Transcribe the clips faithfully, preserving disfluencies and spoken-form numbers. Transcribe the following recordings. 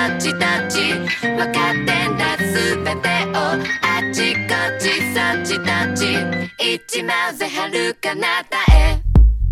たちたち分かってんだすべてをあちこちそっちたち行っちまうぜ遥かなたへ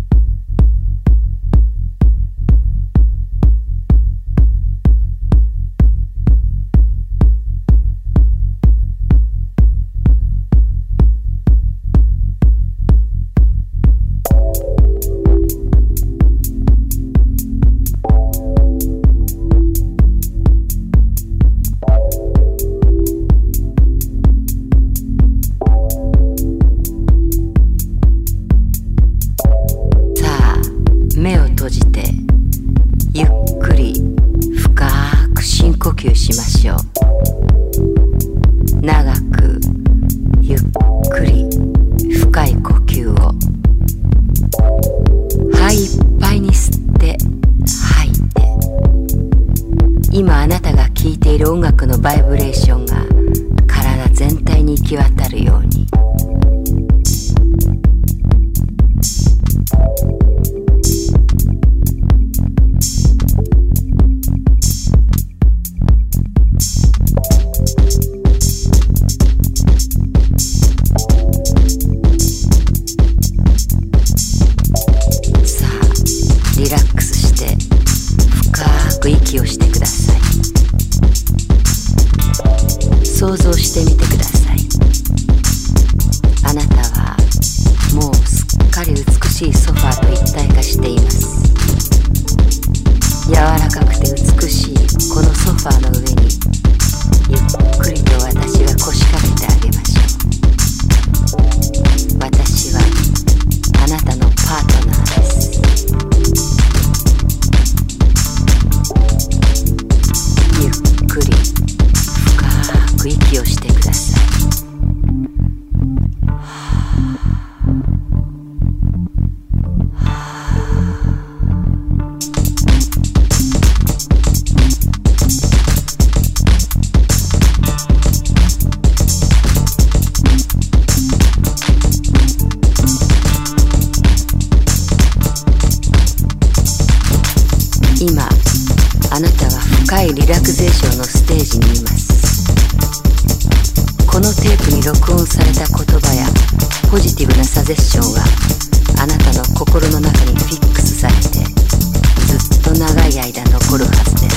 バイブレーションが体全体に行き渡るようにさあリラックスして深く息をしてください。想像してみてください。あなたはもうすっかり美しいソファーと一体化しています。柔らかくて美しいこのソファーの上にゆっくりと私が腰掛けてあげましょう。私はあなたのパートナーです。ゆっくり息をしてください。今あなたは深いリラクゼーションのステージにいます。このテープに録音された言葉やポジティブなサジェッションはあなたの心の中にフィックスされてずっと長い間残るはずです。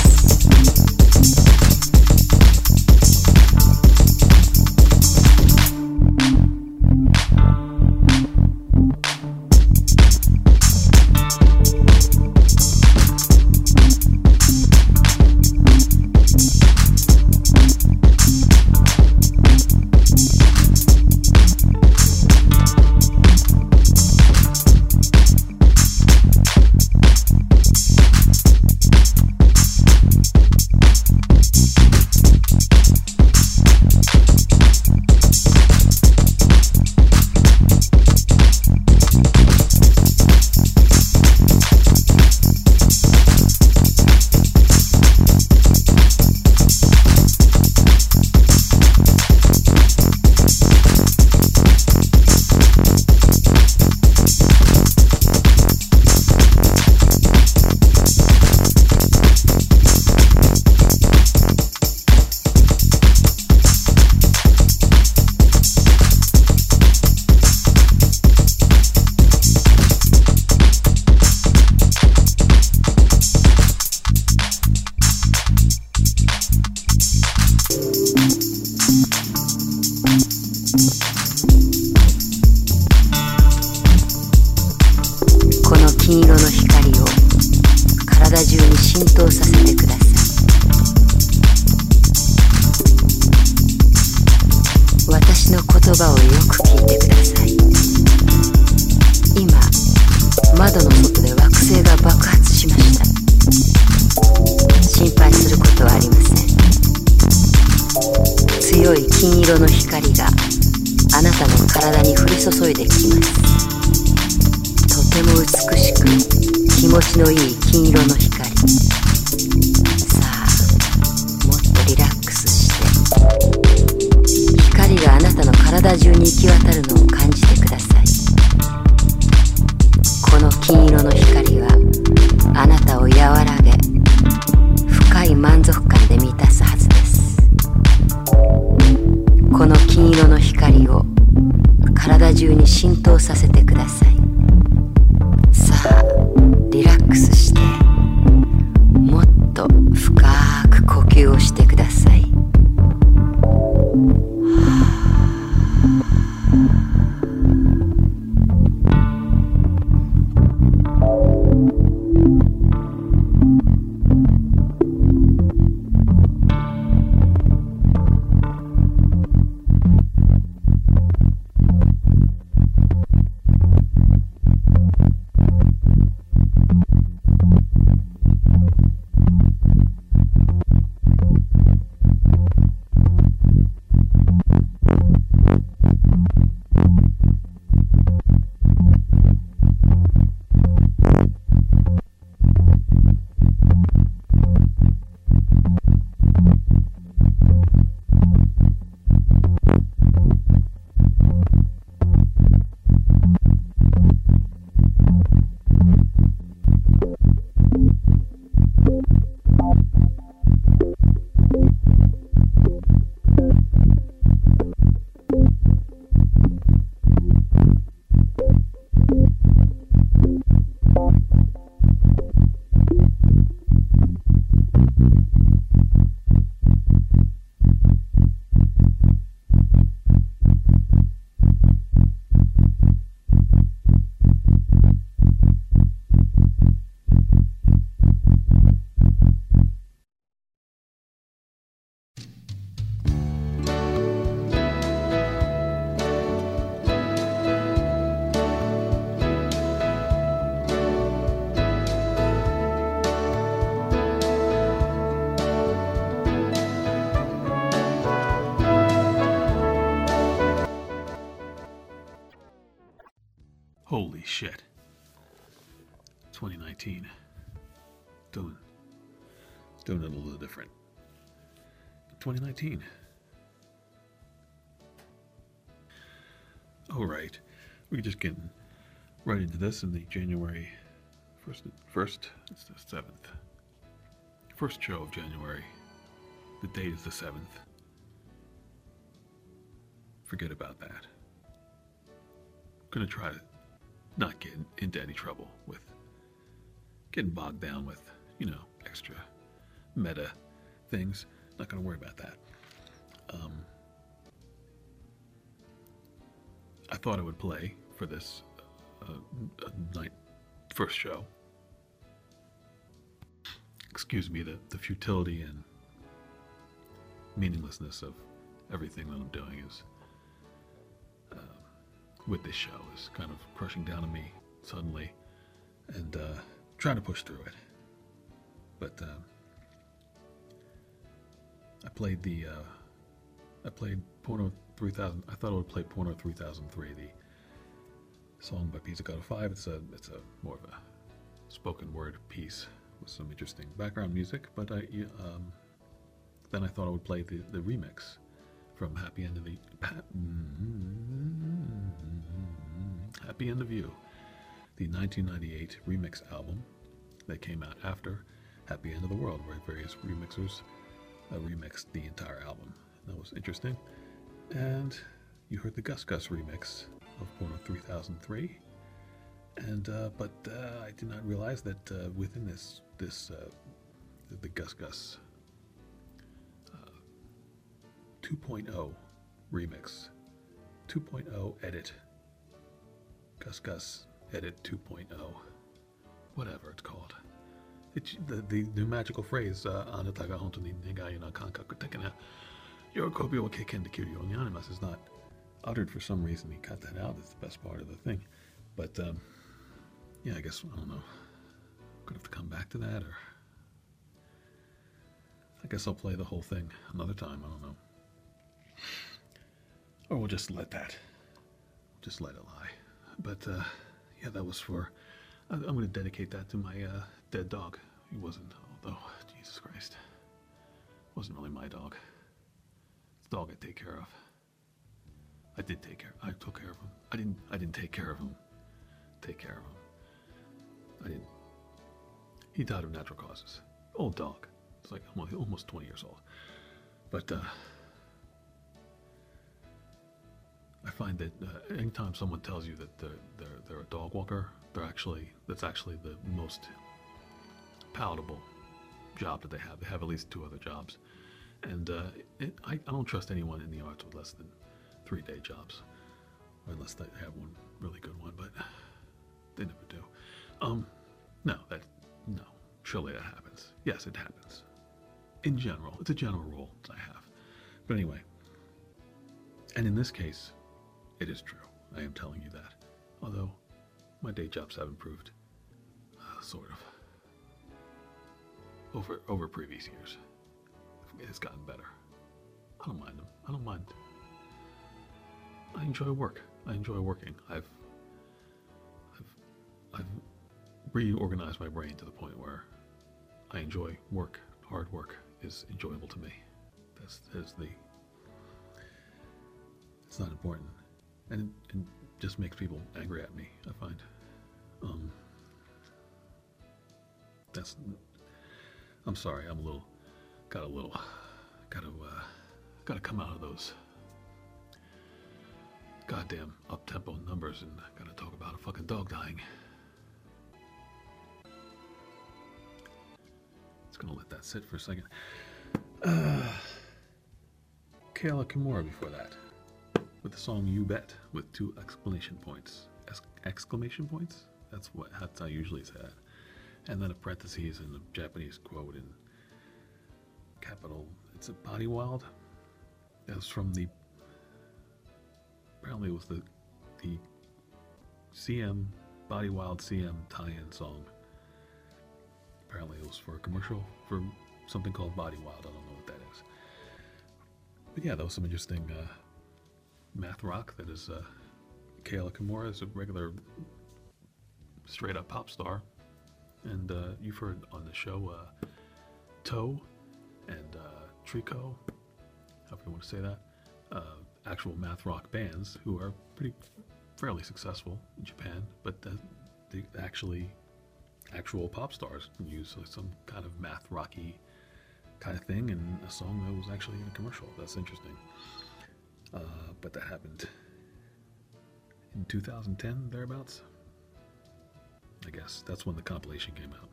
この金色の光を体中に浸透させてください。私の言葉をよく聞いてください。今窓の外で惑星が爆発しました。心配することはありません。強い金色の光があなたの体に降り注いできます。とても美しく気持ちのいい金色の光。さあもっとリラックスして光があなたの体中に行き渡るのを感じてください。この金色の光はあなたを和らげ深い満足感で中に浸透させてください。さあリラックスしてもっと深く呼吸をしてください。 Holy shit. twenty nineteen. Doing, doing it a little different. twenty nineteen. All right. We're just getting right into this in the January first, first, it's the seventh. First show of January. The date is the seventh. Forget about that. I'm gonna try to not get into any trouble with getting bogged down with, you know, extra meta things. Not going to worry about that. Um, I thought I would play for this uh, night first show. Excuse me, the, the futility and meaninglessness of everything that I'm doing is with this show is kind of crushing down on me suddenly, and uh, trying to push through it. But uh, I played the uh, I played Porno three thousand. I thought I would play Porno three thousand three, the song by Pizzicato five. It's a it's a more of a spoken word piece with some interesting background music. But I um, then I thought I would play the, the remix from Happy End of the Happy End of You, the nineteen ninety-eight remix album that came out after Happy End of the World, where various remixers uh, remixed the entire album. That was interesting. And you heard the Gus Gus remix of Porno three thousand three. And uh, but uh, I did not realize that uh, within this this uh, the, the Gus Gus two point oh remix, two point oh edit, Gus Gus edit two point oh, whatever it's called. It, the, the, the magical phrase, Anata honto ni negai no kankaku tekena yorikobi wo keiken dekiru yo ni animasu, is not uttered for some reason. He cut that out. It's the best part of the thing. But um, yeah, I guess, I don't know. I'm gonna have to come back to that, or I guess I'll play the whole thing another time. I don't know. Or we'll just let that, just let it lie. But uh, yeah, that was for, I'm going to dedicate that to my uh, dead dog. He wasn't, although, Jesus Christ, wasn't really my dog. It's the dog I take care of. I did take care, I took care of him. I didn't, I didn't take care of him. Take care of him. I didn't. He died of natural causes. Old dog. It's like almost twenty years old. But, uh, I find that uh, anytime someone tells you that they're, they're, they're a dog walker, they're actually, that's actually the most palatable job that they have. They have at least two other jobs. And uh, it, I, I don't trust anyone in the arts with less than three day jobs, unless they have one really good one, but they never do. Um, no, that, no, surely that happens. Yes, it happens. In general, it's a general rule I have. But anyway, and in this case, it is true. I am telling you that. Although, my day jobs have improved, uh, sort of, over over previous years. It's gotten better. I don't mind them. I don't mind. I enjoy work. I enjoy working. I've, I've, I've reorganized my brain to the point where I enjoy work. Hard work is enjoyable to me. That's, that's the. It's not important, and it, it just makes people angry at me. I find. Um. That's. I'm sorry. I'm a little. Got a little. Got to. Uh, got to come out of those goddamn up-tempo numbers and got to talk about a fucking dog dying. Just gonna let that sit for a second. Uh, Kayla Kimura before that, with the song "You Bet" with two exclamation points. Ex- exclamation points? That's what. That's how I usually say that. And then a parentheses and a Japanese quote in capital. It's a Body Wild. That's from the. Apparently, it was the the C M Body Wild C M tie-in song. Apparently, it was for a commercial for something called Body Wild. I don't know what that is. But yeah, that was some interesting uh, math rock. That is uh, Kayla Kimura is a regular straight up pop star. And uh, you've heard on the show uh, Toe and uh, Trico, however you want to say that, uh, actual math rock bands who are pretty fairly successful in Japan, but uh, they actually actual pop stars use uh, some kind of math rocky kind of thing in a song that was actually in a commercial. That's interesting. Uh, but that happened in two thousand ten, thereabouts. I guess that's when the compilation came out.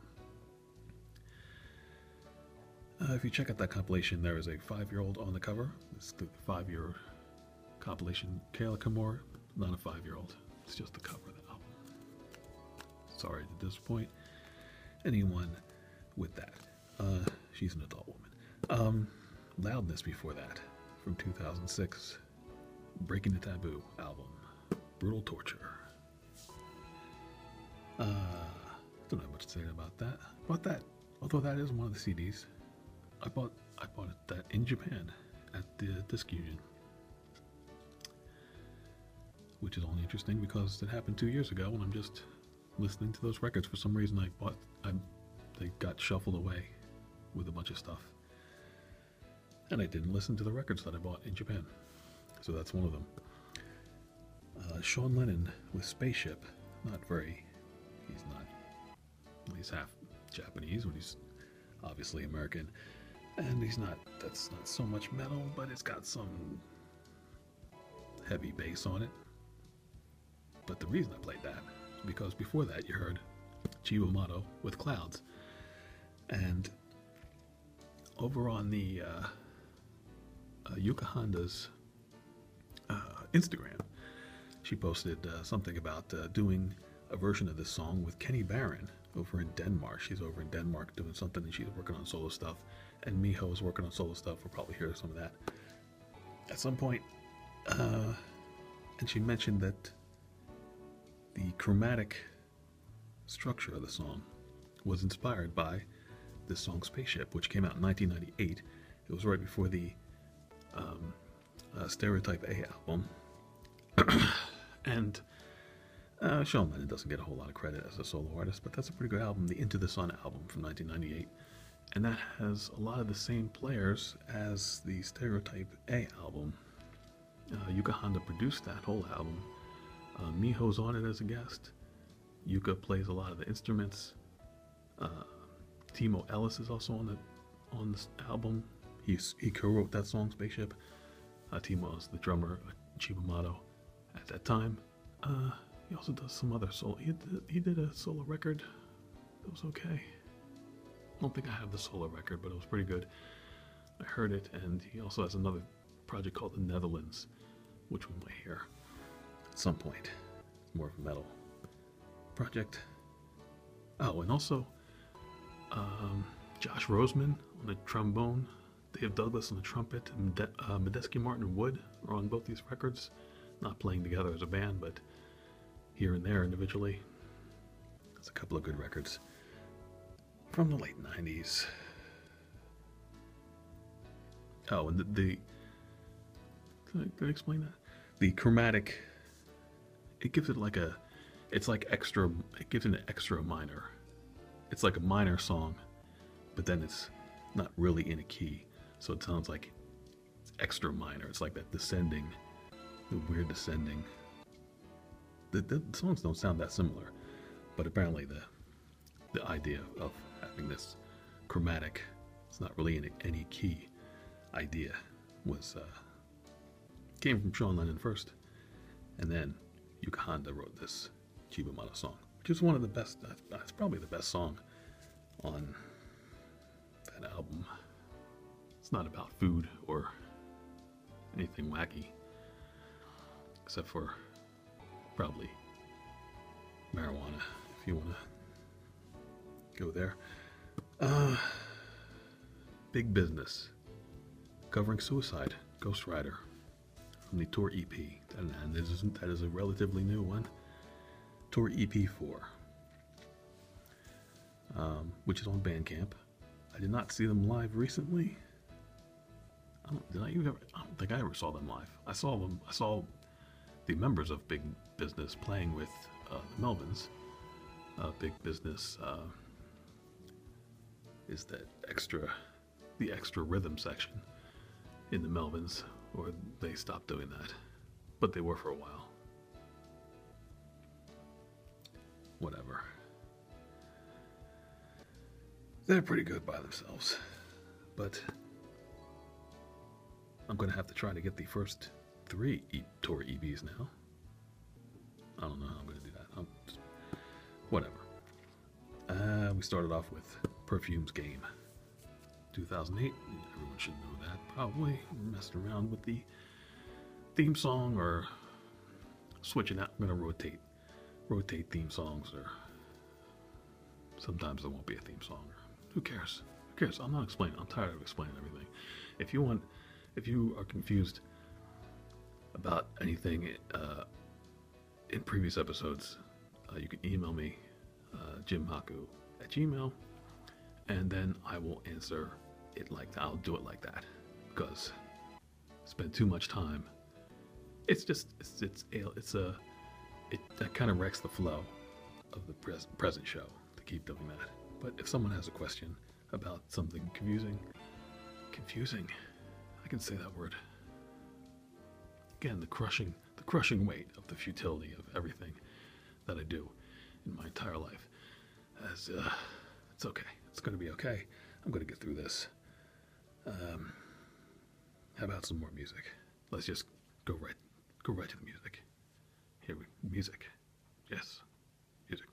Uh, if you check out that compilation, there is a five-year-old on the cover. It's the five-year compilation. Kayla Kimura, not a five-year-old. It's just the cover of the album. Sorry to disappoint anyone with that. Uh, she's an adult woman. Um, Loudness before that, from two thousand six. Breaking the Taboo album. Brutal Torture. Uh, don't have much to say about that. Bought that, although that is one of the C Ds. I bought I bought it that in Japan at the Disc Union, which is only interesting because it happened two years ago, and I'm just listening to those records. For some reason, I bought I they got shuffled away with a bunch of stuff, and I didn't listen to the records that I bought in Japan. So that's one of them. Uh, Sean Lennon with Spaceship, not very. He's not. He's half Japanese, but he's obviously American, and he's not. That's not so much metal, but it's got some heavy bass on it. But the reason I played that is because before that you heard Chiba Mato with Clouds, and over on the uh, uh, Yuka Honda's uh, Instagram, she posted uh, something about uh, doing a version of this song with Kenny Barron over in Denmark. She's over in Denmark doing something, and she's working on solo stuff, and Miho is working on solo stuff. We'll probably hear some of that at some point. Uh, and she mentioned that the chromatic structure of the song was inspired by this song Spaceship, which came out in nineteen ninety-eight. It was right before the um, uh, Stereotype A album. and Uh, Sean Lennon doesn't get a whole lot of credit as a solo artist, but that's a pretty good album, the Into the Sun album from nineteen ninety-eight. And that has a lot of the same players as the Stereotype A album. Uh, Yuka Honda produced that whole album. Uh, Miho's on it as a guest. Yuka plays a lot of the instruments. Uh, Timo Ellis is also on the on this album. He's, he co-wrote that song, Spaceship. Uh, Timo is the drummer, Chiba Mato. at that time. Uh, he also does some other solo. He did, he did a solo record that was okay. I don't think I have the solo record, but it was pretty good. I heard it, and he also has another project called The Netherlands, which we might hear at some point. It's more of a metal project. Oh, and also um, Josh Roseman on the trombone, Dave Douglas on the trumpet, and Mede- uh, Medeski Martin and Wood are on both these records. Not playing together as a band, but here and there individually. That's a couple of good records from the late nineties. Oh, and the, the can, I, can I explain that? The chromatic, it gives it like a, it's like extra, it gives it an extra minor. It's like a minor song, but then it's not really in a key, so it sounds like it's extra minor. It's like that descending, the weird descending. The, the songs don't sound that similar, but apparently the the idea of having this chromatic, it's not really in any key idea, was uh, came from Sean Lennon first, and then Yuka Honda wrote this Chiba Mata song, which is one of the best. Uh, it's probably the best song on that album. It's not about food or anything wacky, except for probably marijuana, if you want to go there. Uh, Big Business, covering Suicide, Ghost Rider, from the Tour E P. And, and this is, that is a relatively new one. Tour E P four, um, which is on Bandcamp. I did not see them live recently. I don't, did I ever? I don't think I ever saw them live. I saw them. I saw the members of Big Business playing with uh, the Melvins. Uh, Big Business uh, is that extra, the extra rhythm section in the Melvins, or they stopped doing that, but they were for a while. Whatever. They're pretty good by themselves, but I'm going to have to try to get the first three e- tour E Bs now. I don't know how I'm going to do that. I'm just, whatever. Uh, we started off with Perfume's Game, two thousand eight. Everyone should know that, probably. Messed around with the theme song or switching out. I'm going to rotate, rotate theme songs, or sometimes there won't be a theme song. Who cares? Who cares? I'm not explaining. I'm tired of explaining everything. If you want, if you are confused about anything uh, in previous episodes, uh, you can email me, uh, jimhaku at gmail, and then I will answer it like that. I'll do it like that, because I spend too much time. It's just, it's, it's, it's a, it that kind of wrecks the flow of the pres- present show to keep doing that. But if someone has a question about something confusing, confusing, I can say that word. Again, the crushing, the crushing weight of the futility of everything that I do in my entire life. As uh, it's okay, it's going to be okay. I'm going to get through this. Um, how about some more music? Let's just go right, go right to the music. Here we, music. Yes, music.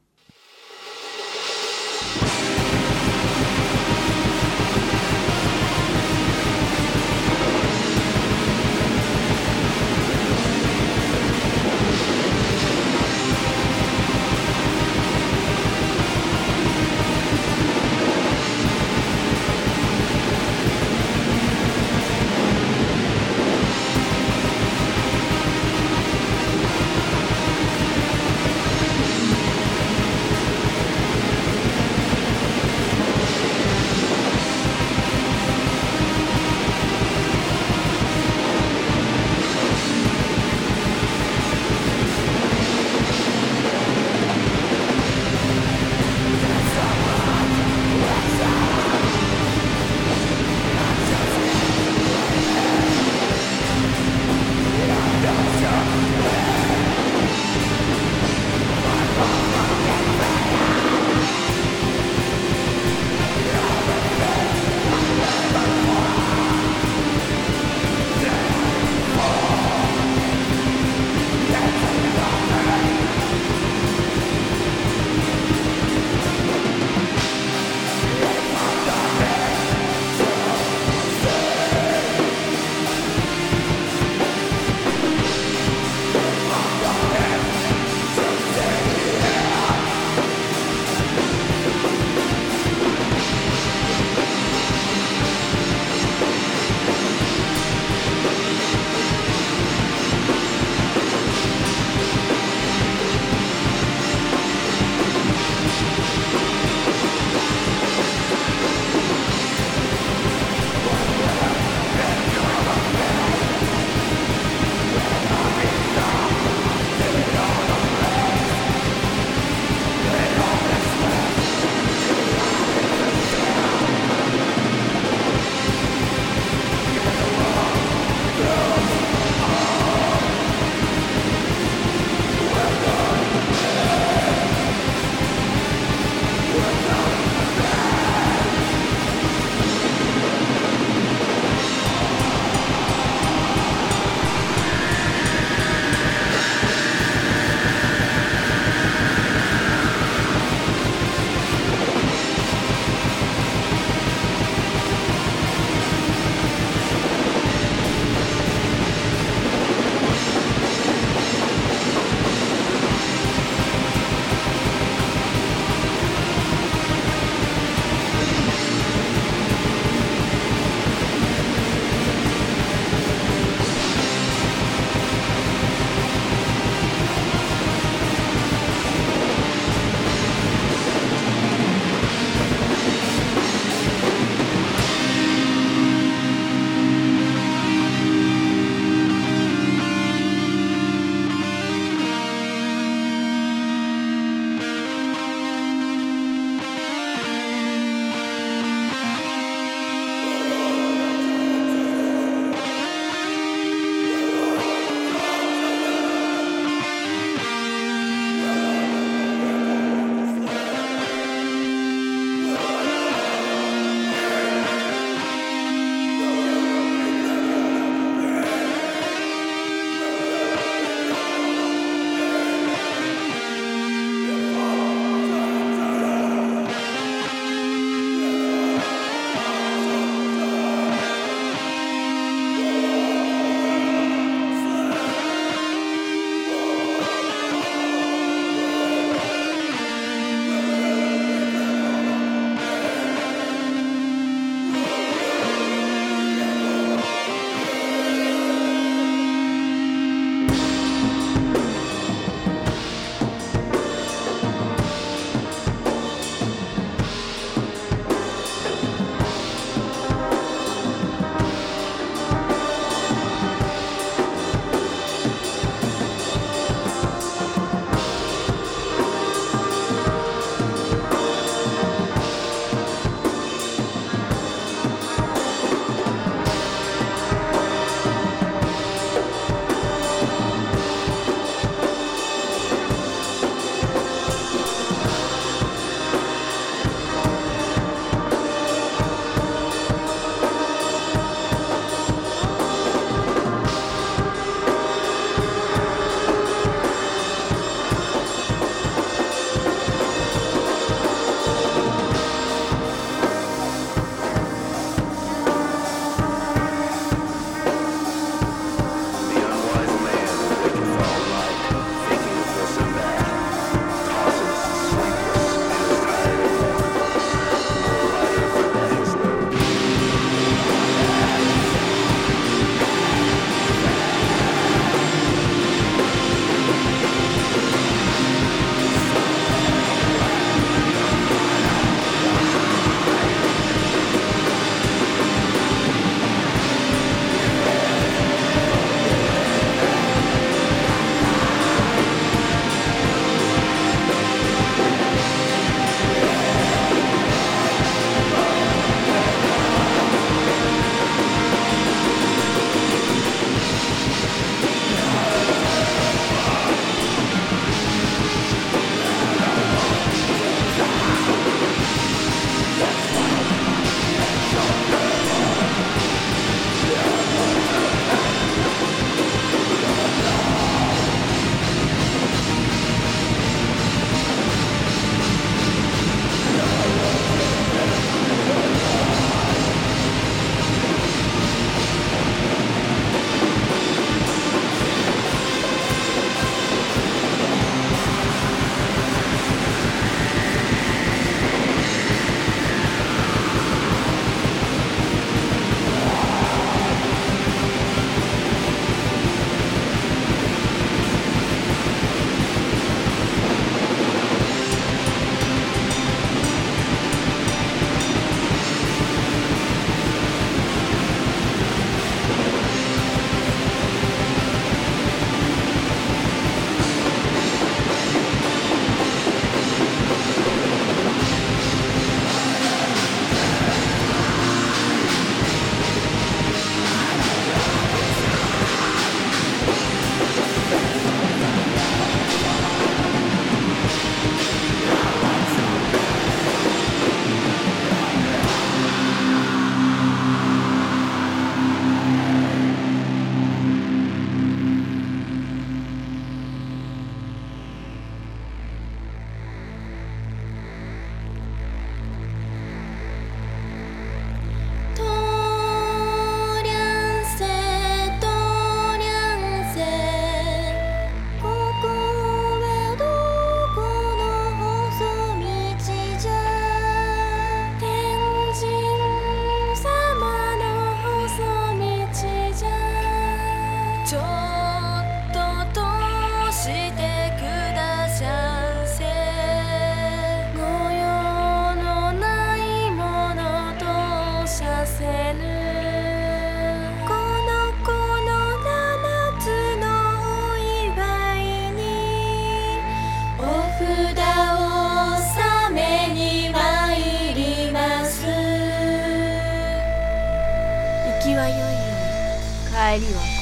帰りは怖い。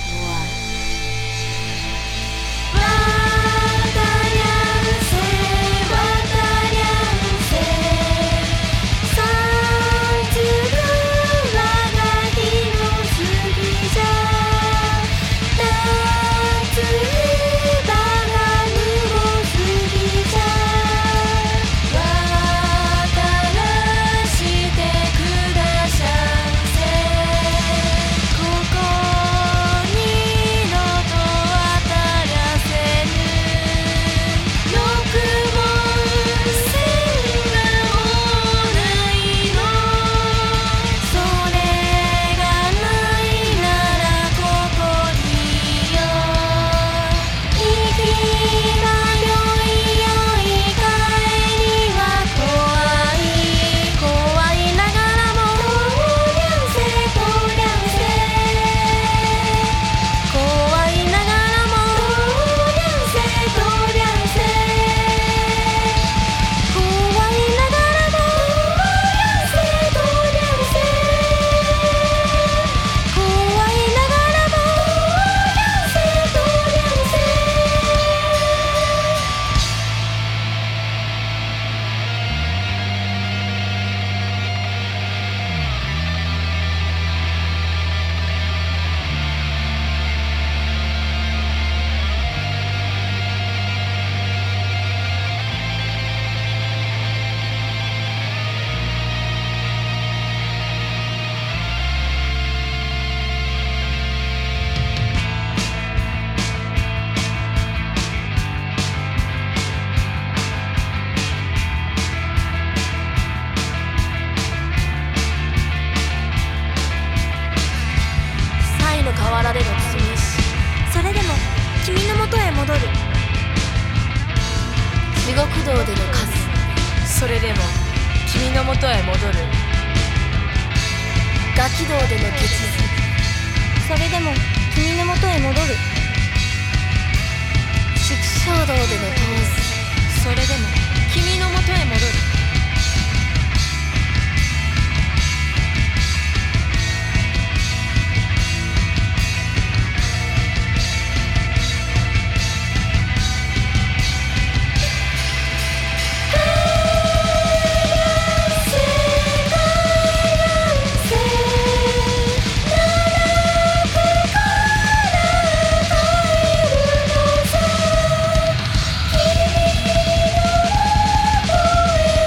「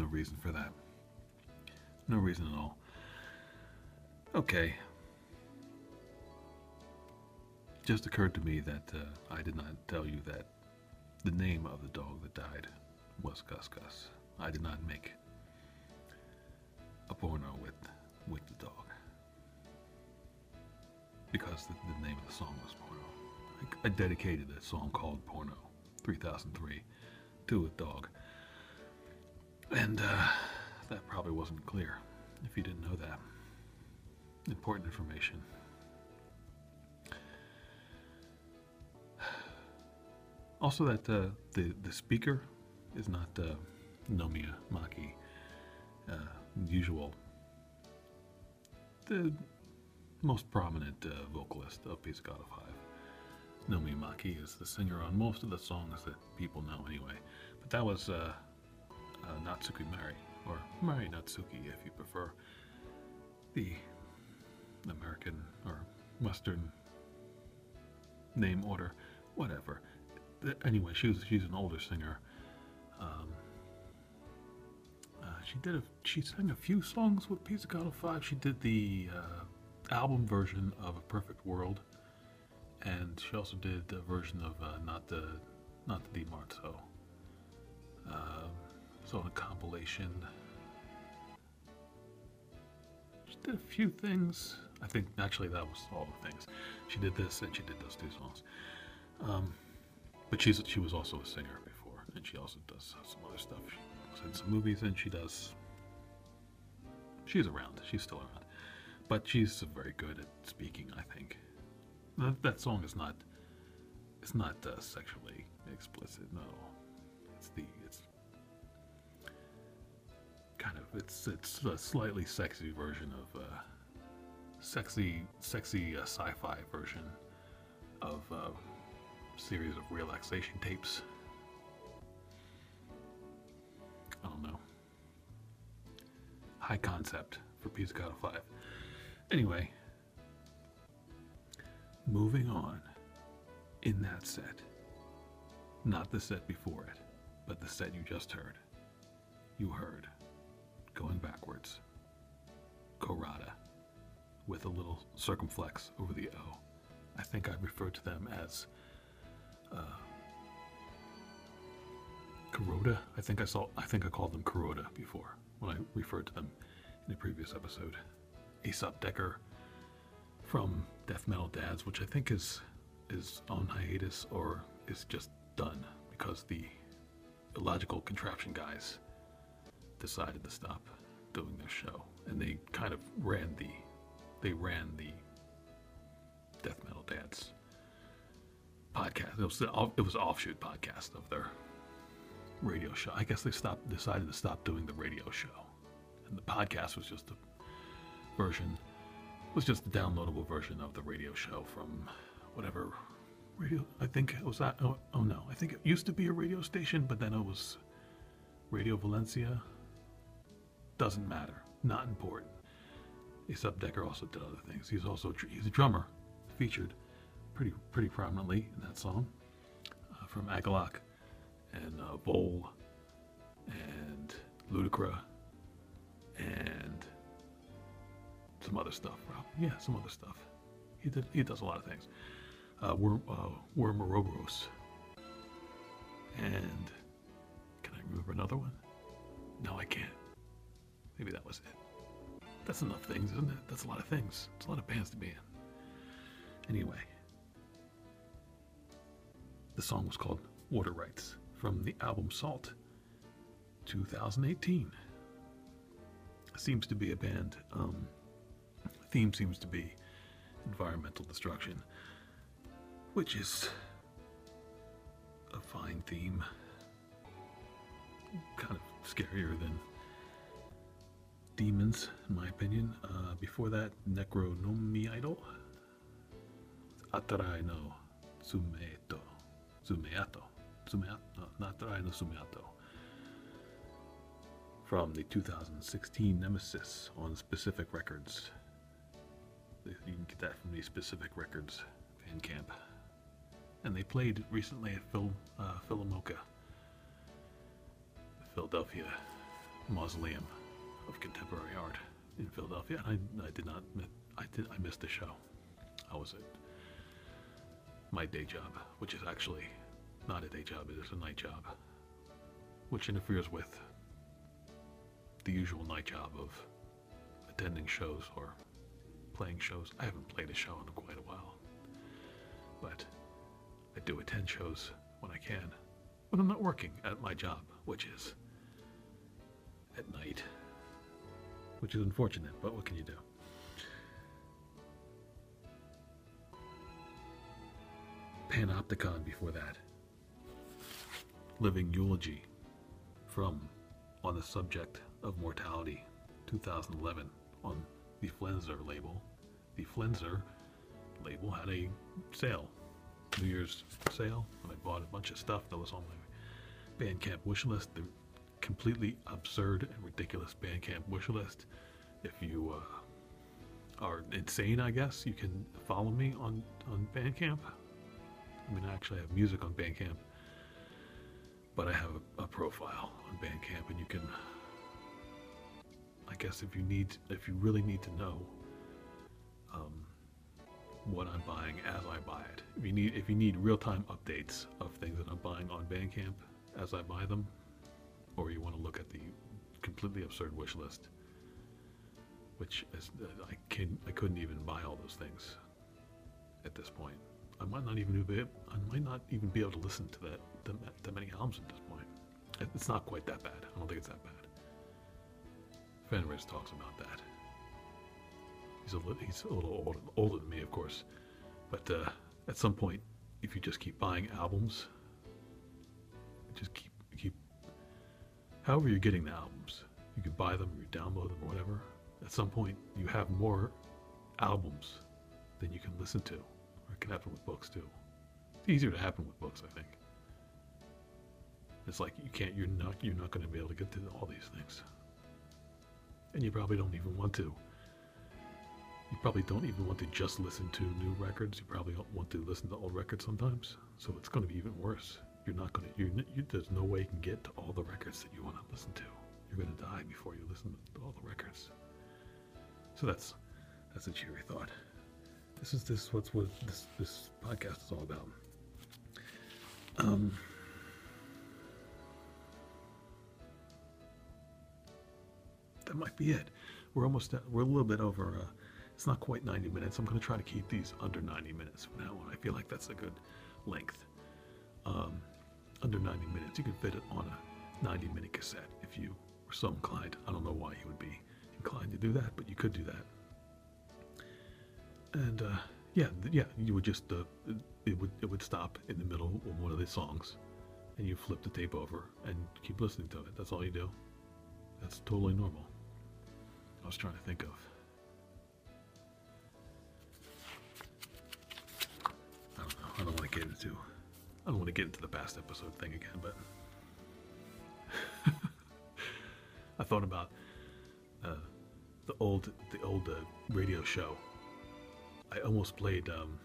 reason for that. No reason at all. Okay. Just occurred to me that uh, I did not tell you that the name of the dog that died was Gus Gus. I did not make a porno with with the dog because the, the name of the song was Porno. I, I dedicated a song called Porno three thousand three to a dog, and uh, that probably wasn't clear if you didn't know that. Important information. Also, that uh, the the speaker is not uh, Nomiya Maki, uh, usual, the most prominent uh, vocalist of Pizzicato five. Nomiya Maki is the singer on most of the songs that people know anyway. But that was uh, uh, Natsuki Mari, or Mari Natsuki if you prefer the American or Western name order, whatever. Anyway, she was she's an older singer. Um, uh, she did a she sang a few songs with Pizzicato five. She did the uh, album version of A Perfect World, and she also did a version of uh, not the not the Di Marzo. Uh, so a compilation. She did a few things. I think actually that was all the things. She did this and she did those two songs. Um, But she's she was also a singer before, and she also does some other stuff. She was in some movies, and she does. She's around. She's still around, but she's very good at speaking. I think that, that song is not. It's not uh, sexually explicit. No, it's the it's kind of it's it's a slightly sexy version of uh, sexy sexy uh, sci-fi version of. Uh, series of relaxation tapes. I don't know. High concept for Pizzicato five. Anyway, moving on. In that set, not the set before it, but the set you just heard. You heard, going backwards, Corrada, with a little circumflex over the O. I think I referred to them as Uh, Kuroda. I think I saw. I think I called them Kuroda before when I referred to them in a previous episode. Aesop Decker from Death Metal Dads, which I think is is on hiatus or is just done because the Illogical Contraption guys decided to stop doing their show, and they kind of ran the they ran the Death Metal Dads podcast. It was it was an offshoot podcast of their radio show. I guess they stopped decided to stop doing the radio show, and the podcast was just a version was just a downloadable version of the radio show from whatever radio. I think it was that. Oh, oh no, I think it used to be a radio station, but then it was Radio Valencia. Doesn't matter. Not important. Aesop Decker also did other things. He's also he's a drummer, featured pretty pretty prominently in that song uh, from Agalloch and uh, Vole and Ludacra and some other stuff. Yeah, some other stuff. He did. He does a lot of things. Uh, Worm, uh, Worm Ouroboros. And can I remember another one? No, I can't. Maybe that was it. That's enough things, isn't it? That's a lot of things. It's a lot of bands to be in. Anyway. The song was called Water Rights from the album Salt, two thousand eighteen. Seems to be a band. Um, theme seems to be environmental destruction, which is a fine theme. Kind of scarier than demons, in my opinion. Uh, before that, Necronomiidol. Atarai no Sumeato. Sumeato. Sumeato. Atarai no Sumeato. From the two thousand sixteen Nemesis on Specific Records. You can get that from the Specific Records Bandcamp. And they played recently at Phil, uh, Philomoka, the Philadelphia mausoleum of contemporary art in Philadelphia. And I, I did not, I did, I missed the show. I was at my day job, which is actually not a day job, it is a night job, which interferes with the usual night job of attending shows or playing shows. I haven't played a show in quite a while, but I do attend shows when I can, when I'm not working at my job, which is at night, which is unfortunate, but what can you do? Panopticon before that. Living Eulogy from On the Subject of Mortality, two thousand eleven, on the Flenser label. The Flenser label had a sale, New Year's sale, and I bought a bunch of stuff that was on my Bandcamp wish list. The completely absurd and ridiculous Bandcamp wish list. If you uh, are insane, I guess, you can follow me on, on Bandcamp. I mean, I actually have music on Bandcamp, but I have a, a profile on Bandcamp, and you can, I guess, if you need, if you really need to know um, what I'm buying as I buy it, if you need, if you need real-time updates of things that I'm buying on Bandcamp as I buy them, or you want to look at the completely absurd wish list, which is, I can, I couldn't even buy all those things at this point. I might not even be, I might not even be able to listen to that, that, that many albums at this point. It's not quite that bad. I don't think it's that bad. Fenriz talks about that. He's a little, he's a little older, older than me, of course. But uh, at some point, if you just keep buying albums, just keep, keep, however you're getting the albums, you can buy them, or you download them, or whatever. At some point, you have more albums than you can listen to. Or it can happen with books too. It's easier to happen with books, I think. It's like you can't, you're not, you're not going to be able to get to all these things, and you probably don't even want to. You probably don't even want to just listen to new records. You probably don't want to listen to old records sometimes. So it's going to be even worse. You're not going to. You're, you, there's no way you can get to all the records that you want to listen to. You're going to die before you listen to all the records. So that's that's a cheery thought. This is this what's what this this podcast is all about. Um, that might be it. We're almost at, we're a little bit over. Uh, it's not quite ninety minutes. I'm going to try to keep these under ninety minutes from now on. I feel like that's a good length. Um, under ninety minutes. You can fit it on a ninety minute cassette if you were so inclined. I don't know why you would be inclined to do that, but you could do that. And uh, yeah, yeah, you would just uh, it would it would stop in the middle of one of the songs, and you flip the tape over and keep listening to it. That's all you do. That's totally normal. I was trying to think of. I don't know. I don't want to get into. I don't want to get into the past episode thing again, but I thought about uh, the old the old uh, radio show. I almost played, um,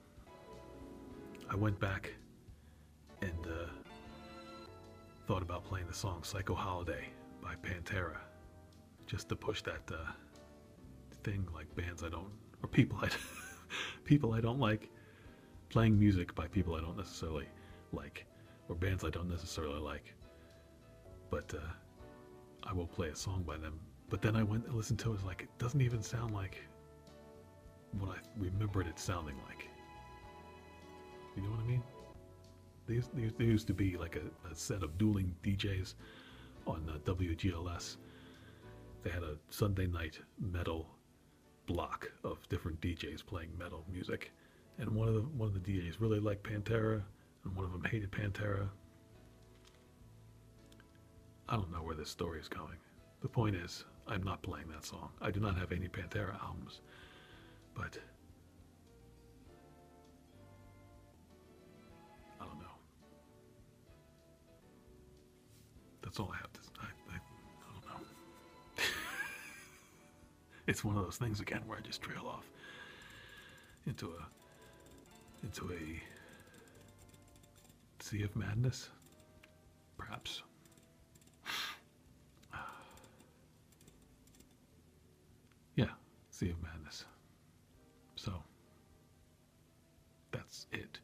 I went back and uh, thought about playing the song Psycho Holiday by Pantera, just to push that uh, thing like bands I don't, or people I, people I don't like, playing music by people I don't necessarily like, or bands I don't necessarily like, but uh, I will play a song by them. But then I went and listened to it, it was like, it doesn't even sound like what I remembered it sounding like. You know what I mean? There used, there used to be like a, a set of dueling D Js on uh, W G L S. They had a Sunday night metal block of different D Js playing metal music, and one of the one of the D Js really liked Pantera, and one of them hated Pantera. I don't know where this story is going. The point is, I'm not playing that song. I do not have any Pantera albums. But I don't know. That's all I have to say. I, I, I don't know. It's one of those things again where I just trail off into a into a sea of madness, perhaps. Sea of Madness. So, that's it.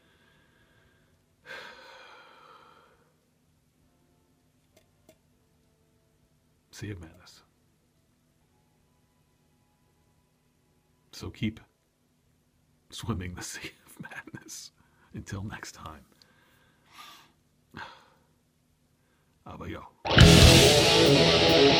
Sea of Madness. So keep swimming the Sea of Madness. Until next time. Avayo.